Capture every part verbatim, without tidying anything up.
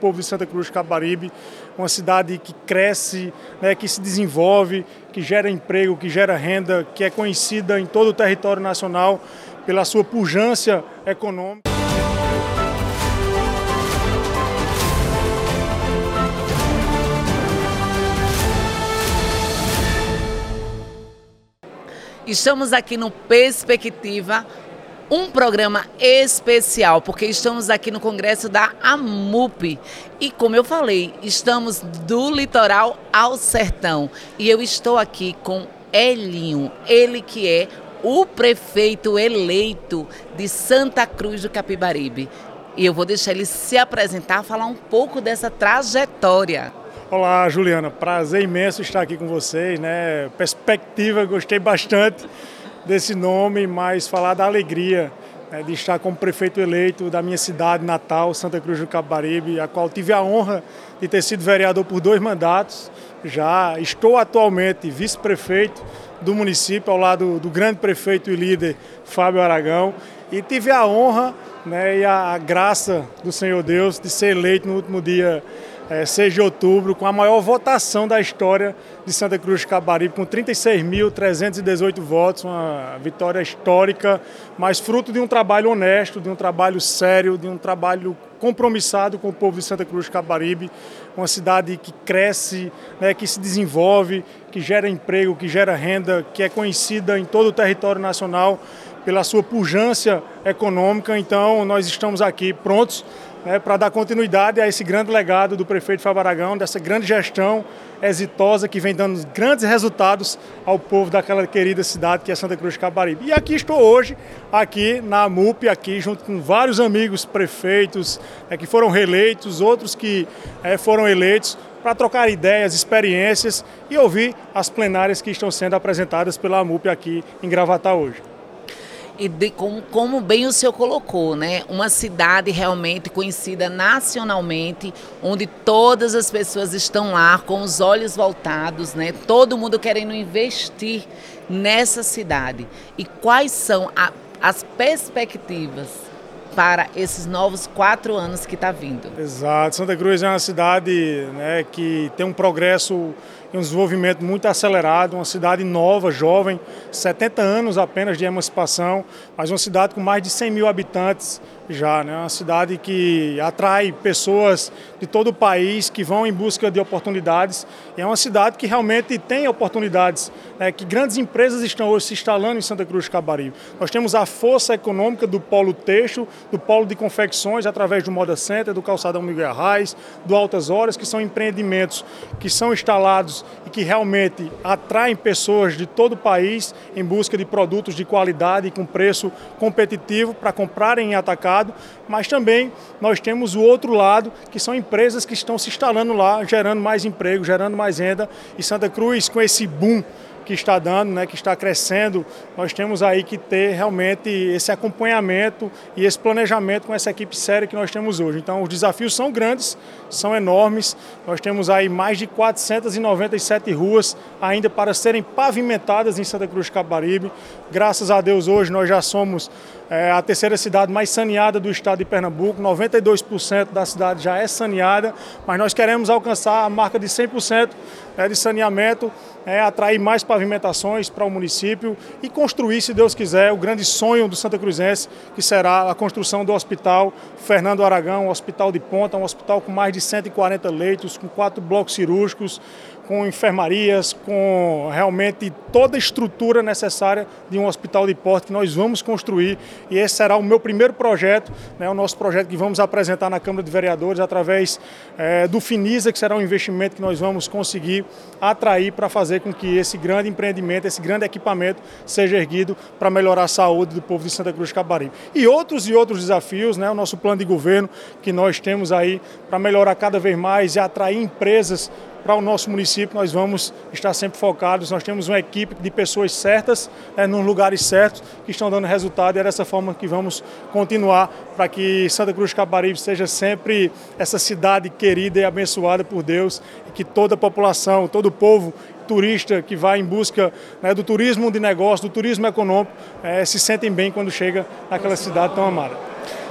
povo de Santa Cruz de Capibaribe, uma cidade que cresce, né, que se desenvolve, que gera emprego, que gera renda, que é conhecida em todo o território nacional pela sua pujança econômica. Estamos aqui no Perspectiva, um programa especial, porque estamos aqui no Congresso da AMUP. E como eu falei, estamos do litoral ao sertão. E eu estou aqui com Elinho, ele que é o prefeito eleito de Santa Cruz do Capibaribe. E eu vou deixar ele se apresentar, falar um pouco dessa trajetória. Olá, Juliana, prazer imenso estar aqui com vocês, né? Perspectiva, gostei bastante desse nome, mas falar da alegria, né, de estar como prefeito eleito da minha cidade natal, Santa Cruz do Capibaribe, a qual tive a honra de ter sido vereador por dois mandatos. Já estou atualmente vice-prefeito do município, ao lado do grande prefeito e líder Fábio Aragão, e tive a honra, né, e a graça do Senhor Deus de ser eleito no último dia É, seis de outubro, com a maior votação da história de Santa Cruz de Capibaribe, com trinta e seis mil trezentos e dezoito votos, uma vitória histórica, mas fruto de um trabalho honesto, de um trabalho sério, de um trabalho compromissado com o povo de Santa Cruz de Capibaribe, uma cidade que cresce, né, que se desenvolve, que gera emprego, que gera renda, que é conhecida em todo o território nacional pela sua pujança econômica. Então, nós estamos aqui prontos, né, para dar continuidade a esse grande legado do prefeito Fábio Aragão, dessa grande gestão exitosa que vem dando grandes resultados ao povo daquela querida cidade que é Santa Cruz de Capibaribe. E aqui estou hoje, aqui na AMUP, aqui junto com vários amigos prefeitos, é, que foram reeleitos, outros que é, foram eleitos, para trocar ideias, experiências e ouvir as plenárias que estão sendo apresentadas pela AMUP aqui em Gravatá hoje. E de, como, como bem o senhor colocou, né? Uma cidade realmente conhecida nacionalmente, onde todas as pessoas estão lá com os olhos voltados, né? Todo mundo querendo investir nessa cidade. E quais são a, as perspectivas para esses novos quatro anos que está vindo? Exato. Santa Cruz é uma cidade, né, que tem um progresso e um desenvolvimento muito acelerado, uma cidade nova, jovem, setenta anos apenas de emancipação, mas uma cidade com mais de cem mil habitantes já, né? Uma cidade que atrai pessoas de todo o país que vão em busca de oportunidades, e é uma cidade que realmente tem oportunidades, né, que grandes empresas estão hoje se instalando em Santa Cruz de Capibaribe. Nós temos a força econômica do polo têxtil, do polo de confecções, através do Moda Center, do Calçadão Miguel Arraes, do Altas Horas, que são empreendimentos que são instalados e que realmente atraem pessoas de todo o país em busca de produtos de qualidade e com preço competitivo para comprarem em atacado. Mas também nós temos o outro lado, que são empresas que estão se instalando lá, gerando mais emprego, gerando mais renda. E Santa Cruz, com esse boom que está dando, né, que está crescendo, nós temos aí que ter realmente esse acompanhamento e esse planejamento com essa equipe séria que nós temos hoje. Então, os desafios são grandes, são enormes. Nós temos aí mais de quatrocentas e noventa e sete ruas ainda para serem pavimentadas em Santa Cruz de Capibaribe. Graças a Deus, hoje nós já somos é, a terceira cidade mais saneada do estado de Pernambuco. noventa e dois por cento da cidade já é saneada, mas nós queremos alcançar a marca de cem por cento, né, de saneamento, é, atrair mais pavimentações para o município e construir, se Deus quiser, o grande sonho do Santa Cruzense, que será a construção do Hospital Fernando Aragão, um hospital de ponta, um hospital com mais de cento e quarenta leitos, com quatro blocos cirúrgicos, com enfermarias, com realmente toda a estrutura necessária de um hospital de porte que nós vamos construir. E esse será o meu primeiro projeto, né, o nosso projeto que vamos apresentar na Câmara de Vereadores através é, do Finisa, que será um investimento que nós vamos conseguir atrair para fazer com que esse grande empreendimento, esse grande equipamento seja erguido para melhorar a saúde do povo de Santa Cruz de Capibaribe. E outros e outros desafios, né, o nosso plano de governo que nós temos aí para melhorar cada vez mais e atrair empresas para o nosso município. Nós vamos estar sempre focados, nós temos uma equipe de pessoas certas, é, nos lugares certos, que estão dando resultado, e é dessa forma que vamos continuar para que Santa Cruz de Capibaribe seja sempre essa cidade querida e abençoada por Deus, e que toda a população, todo o povo turista que vai em busca, né, do turismo de negócio, do turismo econômico, é, se sentem bem quando chega naquela cidade tão amada.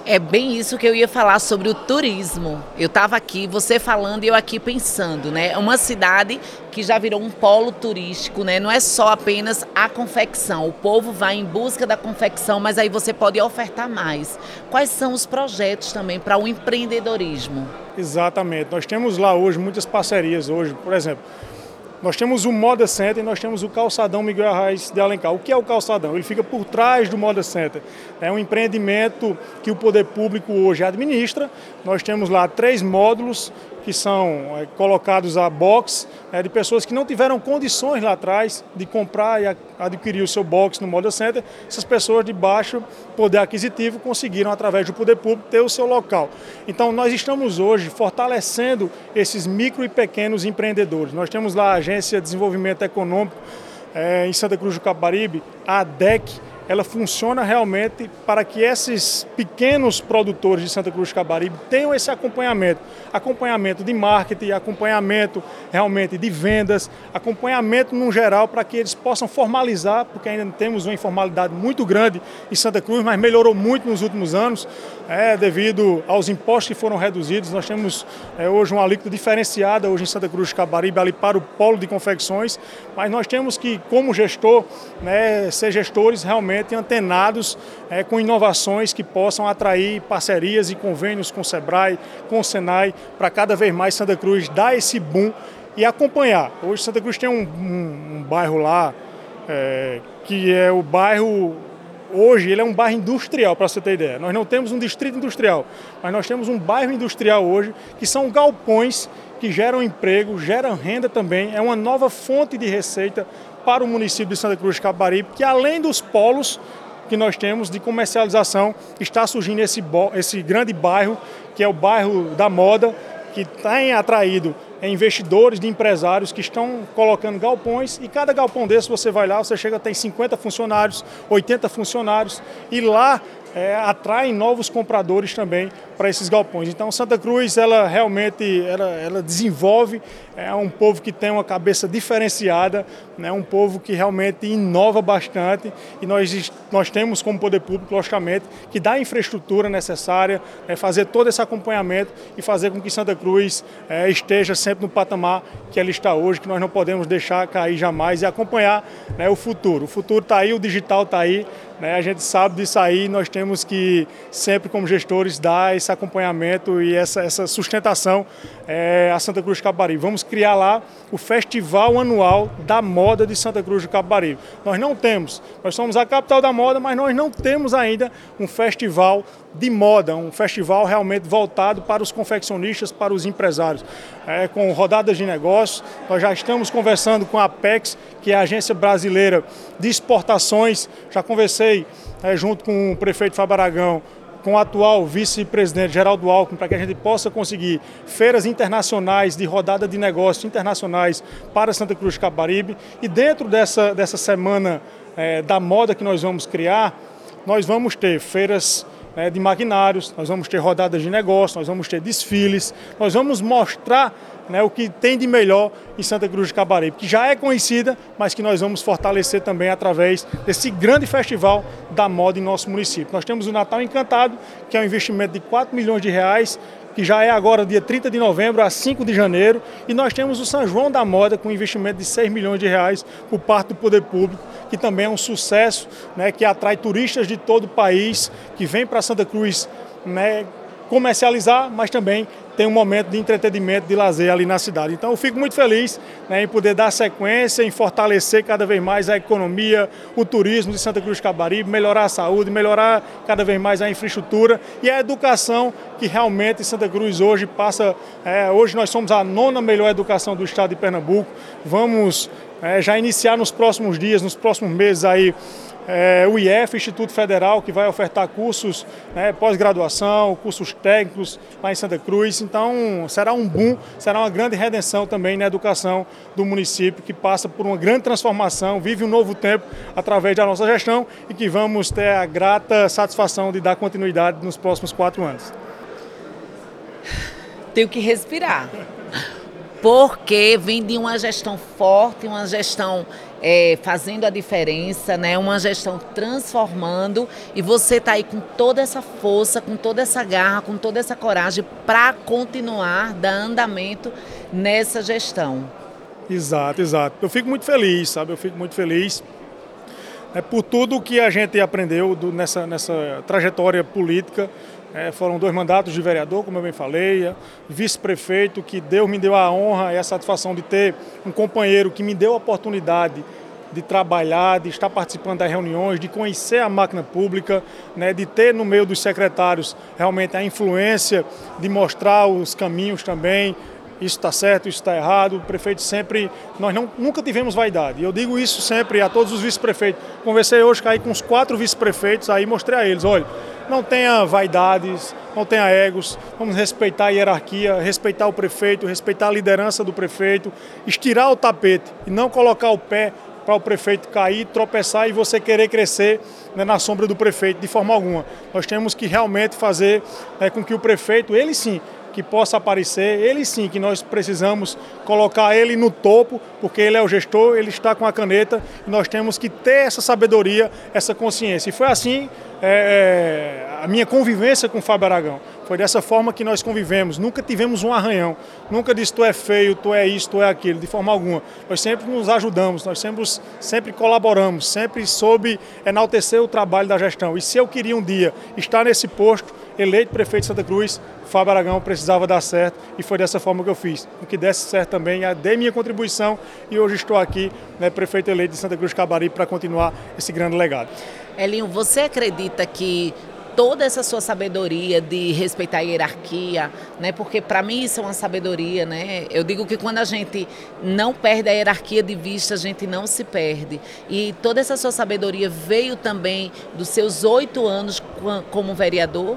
É bem isso que eu ia falar sobre o turismo. Eu estava aqui, você falando e eu aqui pensando, né? É uma cidade que já virou um polo turístico, né? Não é só apenas a confecção. O povo vai em busca da confecção, mas aí você pode ofertar mais. Quais são os projetos também para o empreendedorismo? Exatamente. Nós temos lá hoje muitas parcerias hoje, por exemplo. Nós temos o Moda Center e nós temos o Calçadão Miguel Arraes de Alencar. O que é o Calçadão? Ele fica por trás do Moda Center. É um empreendimento que o poder público hoje administra. Nós temos lá três módulos que são é, colocados a box é, de pessoas que não tiveram condições lá atrás de comprar e adquirir o seu box no Moda Center. Essas pessoas de baixo poder aquisitivo conseguiram, através do poder público, ter o seu local. Então, nós estamos hoje fortalecendo esses micro e pequenos empreendedores. Nós temos lá a Agência de Desenvolvimento Econômico é, em Santa Cruz do Capibaribe, a ADEC. Ela funciona realmente para que esses pequenos produtores de Santa Cruz do Capibaribe tenham esse acompanhamento. Acompanhamento de marketing, acompanhamento realmente de vendas, acompanhamento no geral para que eles possam formalizar, porque ainda temos uma informalidade muito grande em Santa Cruz, mas melhorou muito nos últimos anos, é, devido aos impostos que foram reduzidos. Nós temos é, hoje uma alíquota diferenciada hoje em Santa Cruz do Capibaribe, ali para o polo de confecções, mas nós temos que, como gestor, né, ser gestores realmente antenados é, com inovações que possam atrair parcerias e convênios com o Sebrae, com o Senai, para cada vez mais Santa Cruz dar esse boom e acompanhar. Hoje Santa Cruz tem um, um, um bairro lá, é, que é o bairro, hoje ele é um bairro industrial, para você ter ideia. Nós não temos um distrito industrial, mas nós temos um bairro industrial hoje, que são galpões que geram emprego, geram renda também, é uma nova fonte de receita para o município de Santa Cruz do Capibaribe, que além dos polos que nós temos de comercialização, está surgindo esse, esse grande bairro, que é o bairro da moda, que tem atraído investidores, de empresários que estão colocando galpões, e cada galpão desse você vai lá, você chega, tem cinquenta funcionários, oitenta funcionários, e lá é, atrai novos compradores também para esses galpões. Então Santa Cruz, ela realmente ela, ela desenvolve, é um povo que tem uma cabeça diferenciada, né, um povo que realmente inova bastante, e nós, nós temos como poder público, logicamente, que dá a infraestrutura necessária, é, fazer todo esse acompanhamento e fazer com que Santa Cruz é, esteja sempre no patamar que ela está hoje, que nós não podemos deixar cair jamais, e acompanhar, né, o futuro. O futuro está aí, o digital está aí, né, a gente sabe disso aí, nós temos que sempre como gestores dar esse acompanhamento e essa, essa sustentação é, a Santa Cruz do Capibaribe. Vamos criar lá o Festival Anual da Moda de Santa Cruz do Capibaribe. Nós não temos, nós somos a capital da moda, mas nós não temos ainda um festival de moda, um festival realmente voltado para os confeccionistas, para os empresários, é, com rodadas de negócios. Nós já estamos conversando com a Apex, que é a Agência Brasileira de Exportações. Já conversei é, junto com o prefeito Fábio Aragão, com o atual vice-presidente Geraldo Alckmin, para que a gente possa conseguir feiras internacionais, de rodada de negócios internacionais para Santa Cruz do Capibaribe. E dentro dessa, dessa semana é, da moda que nós vamos criar, nós vamos ter feiras é, de maquinários, nós vamos ter rodadas de negócios, nós vamos ter desfiles, nós vamos mostrar, né, o que tem de melhor em Santa Cruz do Capibaribe, que já é conhecida, mas que nós vamos fortalecer também através desse grande festival da moda em nosso município. Nós temos o Natal Encantado, que é um investimento de quatro milhões de reais, que já é agora dia trinta de novembro a cinco de janeiro, e nós temos o São João da Moda, com um investimento de seis milhões de reais por parte do poder público, que também é um sucesso, né, que atrai turistas de todo o país, que vêm para Santa Cruz, né, comercializar, mas também tem um momento de entretenimento, de lazer ali na cidade. Então eu fico muito feliz, né, em poder dar sequência, em fortalecer cada vez mais a economia, o turismo de Santa Cruz do Capibaribe, melhorar a saúde, melhorar cada vez mais a infraestrutura e a educação, que realmente Santa Cruz hoje passa, é, hoje nós somos a nona melhor educação do estado de Pernambuco. Vamos é, já iniciar nos próximos dias, nos próximos meses aí, É, o I F, Instituto Federal, que vai ofertar cursos, né, pós-graduação, cursos técnicos lá em Santa Cruz. Então será um boom, será uma grande redenção também na educação do município, que passa por uma grande transformação, vive um novo tempo através da nossa gestão, e que vamos ter a grata satisfação de dar continuidade nos próximos quatro anos. Tenho que respirar, porque vem de uma gestão forte, uma gestão é, fazendo a diferença, né? Uma gestão transformando, e você está aí com toda essa força, com toda essa garra, com toda essa coragem para continuar, dar andamento nessa gestão. Exato, exato. Eu fico muito feliz, sabe? Eu fico muito feliz é, por tudo que a gente aprendeu do, nessa, nessa trajetória política. É, foram dois mandatos de vereador, como eu bem falei, vice-prefeito, que Deus me deu a honra e a satisfação de ter um companheiro que me deu a oportunidade de trabalhar, de estar participando das reuniões, de conhecer a máquina pública, né, de ter no meio dos secretários realmente a influência, de mostrar os caminhos também. Isso está certo, isso está errado. O prefeito sempre, nós não, nunca tivemos vaidade. E eu digo isso sempre a todos os vice-prefeitos. Conversei hoje aí com os quatro vice-prefeitos, aí mostrei a eles, olha, não tenha vaidades, não tenha egos, vamos respeitar a hierarquia, respeitar o prefeito, respeitar a liderança do prefeito, estirar o tapete e não colocar o pé para o prefeito cair, tropeçar e você querer crescer, né, na sombra do prefeito, de forma alguma. Nós temos que realmente fazer, né, com que o prefeito, ele sim, que possa aparecer, ele sim, que nós precisamos colocar ele no topo, porque ele é o gestor, ele está com a caneta, e nós temos que ter essa sabedoria, essa consciência. E foi assim é, a minha convivência com o Fábio Aragão. Foi dessa forma que nós convivemos, nunca tivemos um arranhão, nunca disse tu é feio, tu é isso, tu é aquilo, de forma alguma. Nós sempre nos ajudamos, nós sempre, sempre colaboramos, sempre soube enaltecer o trabalho da gestão. E se eu queria um dia estar nesse posto, eleito prefeito de Santa Cruz, Fábio Aragão precisava dar certo e foi dessa forma que eu fiz. O que desse certo também, dei minha contribuição e hoje estou aqui, né, prefeito eleito de Santa Cruz Capibaribe, para continuar esse grande legado. Elinho, você acredita que toda essa sua sabedoria de respeitar a hierarquia, né? Porque para mim isso é uma sabedoria, né? Eu digo que quando a gente não perde a hierarquia de vista, a gente não se perde. E toda essa sua sabedoria veio também dos seus oito anos como vereador?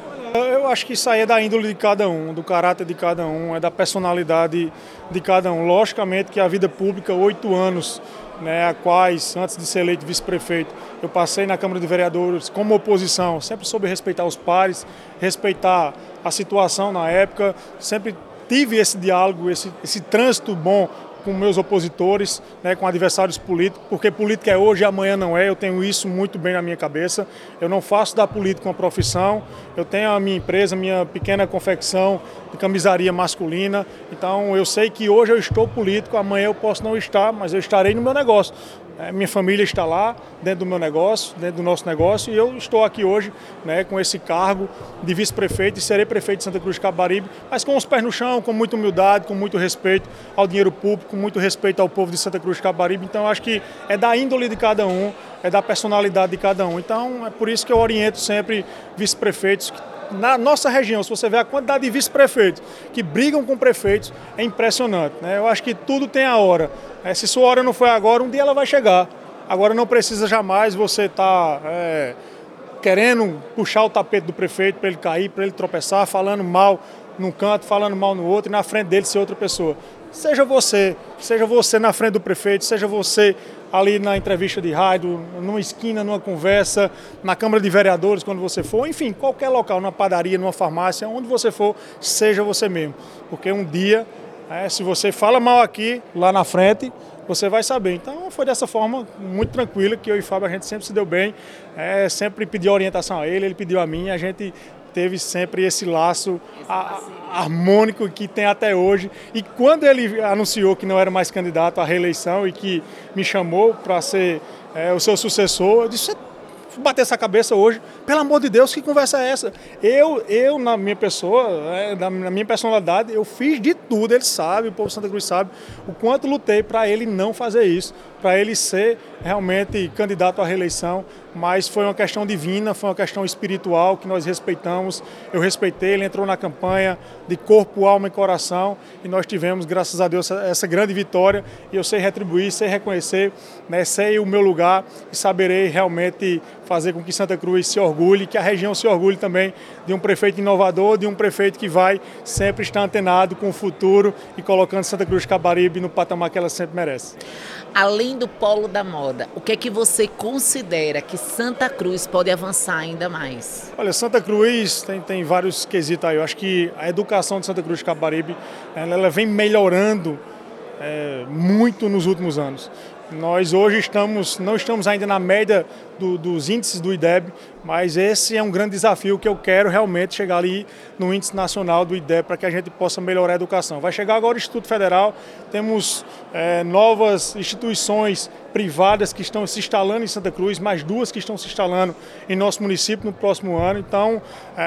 Eu acho que isso aí é da índole de cada um, do caráter de cada um, é da personalidade de cada um. Logicamente que a vida pública, oito anos, né, a quais, antes de ser eleito vice-prefeito, eu passei na Câmara de Vereadores como oposição, sempre soube respeitar os pares, respeitar a situação na época, sempre tive esse diálogo, esse, esse trânsito bom com meus opositores, né, com adversários políticos, porque política é hoje e amanhã não é, eu tenho isso muito bem na minha cabeça. Eu não faço da política uma profissão, eu tenho a minha empresa, minha pequena confecção de camisaria masculina, então eu sei que hoje eu estou político, amanhã eu posso não estar, mas eu estarei no meu negócio. É, minha família está lá, dentro do meu negócio, dentro do nosso negócio, e eu estou aqui hoje, né, com esse cargo de vice-prefeito e serei prefeito de Santa Cruz Capibaribe, mas com os pés no chão, com muita humildade, com muito respeito ao dinheiro público, com muito respeito ao povo de Santa Cruz Capibaribe. Então eu acho que é da índole de cada um, é da personalidade de cada um. Então é por isso que eu oriento sempre vice-prefeitos. Na nossa região, se você vê a quantidade de vice-prefeitos que brigam com prefeitos, é impressionante, né? Eu acho que tudo tem a hora. É, se sua hora não foi agora, um dia ela vai chegar. Agora não precisa jamais você estar tá, é, querendo puxar o tapete do prefeito para ele cair, para ele tropeçar, falando mal num canto, falando mal no outro, e na frente dele ser outra pessoa. Seja você, seja você na frente do prefeito, seja você ali na entrevista de rádio, numa esquina, numa conversa, na Câmara de Vereadores, quando você for, enfim, qualquer local, numa padaria, numa farmácia, onde você for, seja você mesmo. Porque um dia, é, se você fala mal aqui, lá na frente, você vai saber. Então foi dessa forma, muito tranquila, que eu e o Fábio, a gente sempre se deu bem, é, sempre pedi orientação a ele, ele pediu a mim, a gente teve sempre esse laço a, harmônico que tem até hoje. E quando ele anunciou que não era mais candidato à reeleição e que me chamou para ser é, o seu sucessor, eu disse, bater essa cabeça hoje, pelo amor de Deus, que conversa é essa? Eu, eu na minha pessoa, é, na minha personalidade, eu fiz de tudo, ele sabe, o povo de Santa Cruz sabe, o quanto lutei para ele não fazer isso, para ele ser realmente candidato à reeleição, mas foi uma questão divina, foi uma questão espiritual que nós respeitamos, eu respeitei, ele entrou na campanha de corpo, alma e coração, e nós tivemos, graças a Deus, essa, essa grande vitória, e eu sei retribuir, sei reconhecer, né, sei o meu lugar e saberei realmente fazer com que Santa Cruz se orgulhe, que a região se orgulhe também de um prefeito inovador, de um prefeito que vai sempre estar antenado com o futuro e colocando Santa Cruz Capibaribe no patamar que ela sempre merece. Além do polo da moda, o que é que você considera que Santa Cruz pode avançar ainda mais? Olha, Santa Cruz tem, tem vários quesitos aí. Eu acho que a educação de Santa Cruz Capibaribe, ela, ela vem melhorando é, muito nos últimos anos. Nós hoje estamos, não estamos ainda na média do, dos índices do I D E B, mas esse é um grande desafio que eu quero realmente chegar ali no índice nacional do I D E B para que a gente possa melhorar a educação. Vai chegar agora o Instituto Federal, temos é, novas instituições privadas que estão se instalando em Santa Cruz, mais duas que estão se instalando em nosso município no próximo ano. Então,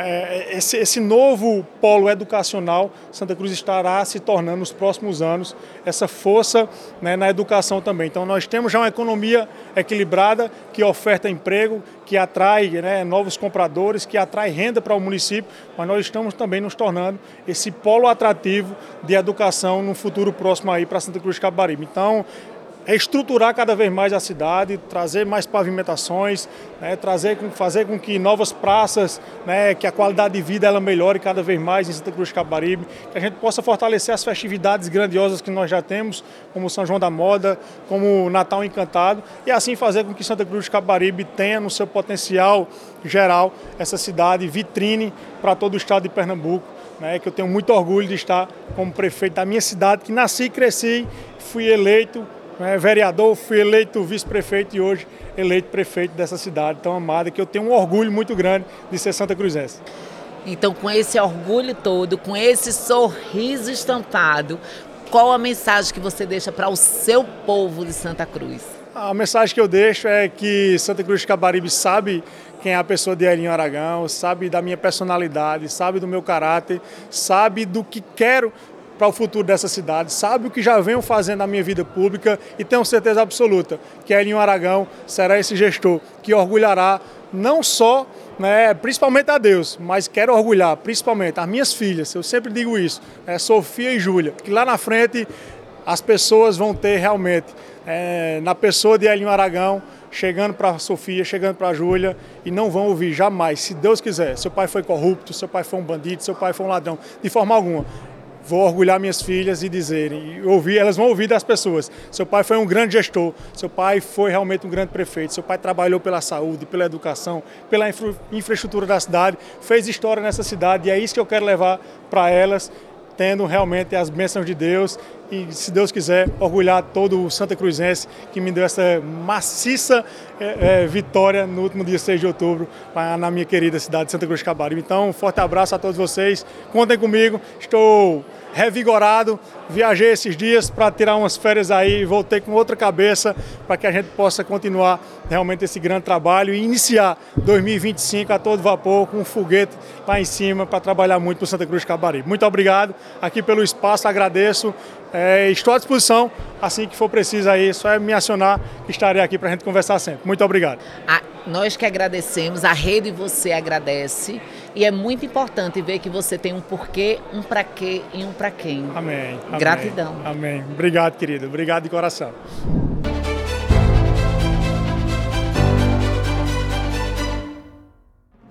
é, esse, esse novo polo educacional, Santa Cruz estará se tornando nos próximos anos essa força, né, na educação também. Então, nós temos já uma economia equilibrada que oferta emprego, que atrai, né, novos compradores, que atrai renda para o município, mas nós estamos também nos tornando esse polo atrativo de educação no futuro próximo aí para Santa Cruz de Capibaribe. Então, é estruturar cada vez mais a cidade, trazer mais pavimentações, né, trazer, fazer com que novas praças, né, que a qualidade de vida ela melhore cada vez mais em Santa Cruz de Capibaribe, que a gente possa fortalecer as festividades grandiosas que nós já temos, como São João da Moda, como o Natal Encantado, e assim fazer com que Santa Cruz de Capibaribe tenha no seu potencial geral essa cidade vitrine para todo o estado de Pernambuco, né, que eu tenho muito orgulho de estar como prefeito da minha cidade, que nasci e cresci, fui eleito É, vereador, fui eleito vice-prefeito e hoje eleito prefeito dessa cidade tão amada, que eu tenho um orgulho muito grande de ser santa cruzense. Então, com esse orgulho todo, com esse sorriso estampado, qual a mensagem que você deixa para o seu povo de Santa Cruz? A mensagem que eu deixo é que Santa Cruz de Capibaribe sabe quem é a pessoa de Elinho Aragão, sabe da minha personalidade, sabe do meu caráter, sabe do que quero para o futuro dessa cidade, sabe o que já venho fazendo na minha vida pública e tenho certeza absoluta que Elinho Aragão será esse gestor que orgulhará não só, né, principalmente a Deus, mas quero orgulhar principalmente as minhas filhas, eu sempre digo isso, né, Sofia e Júlia, que lá na frente as pessoas vão ter realmente, é, na pessoa de Elinho Aragão, chegando para a Sofia, chegando para a Júlia, e não vão ouvir jamais, se Deus quiser, seu pai foi corrupto, seu pai foi um bandido, seu pai foi um ladrão, de forma alguma. Vou orgulhar minhas filhas e dizerem, e ouvir, elas vão ouvir das pessoas. Seu pai foi um grande gestor, seu pai foi realmente um grande prefeito, seu pai trabalhou pela saúde, pela educação, pela infra, infraestrutura da cidade, fez história nessa cidade e é isso que eu quero levar para elas, tendo realmente as bênçãos de Deus e, se Deus quiser, orgulhar todo o santa cruzense que me deu essa maciça é, é, vitória no último dia seis de outubro na minha querida cidade de Santa Cruz de Capibaribe. Então, um forte abraço a todos vocês, contem comigo, estou revigorado, viajei esses dias para tirar umas férias aí, voltei com outra cabeça para que a gente possa continuar realmente esse grande trabalho e iniciar dois mil e vinte e cinco a todo vapor com um foguete lá em cima para trabalhar muito para Santa Cruz de Capibaribe. Muito obrigado aqui pelo espaço, agradeço, é, estou à disposição, assim que for preciso aí, só é me acionar que estarei aqui para a gente conversar sempre. Muito obrigado. A, nós que agradecemos, a rede você agradece e é muito importante ver que você tem um porquê, um pra quê e um pra quem. Amém. Gratidão. Amém. Amém. Obrigado, querido. Obrigado de coração.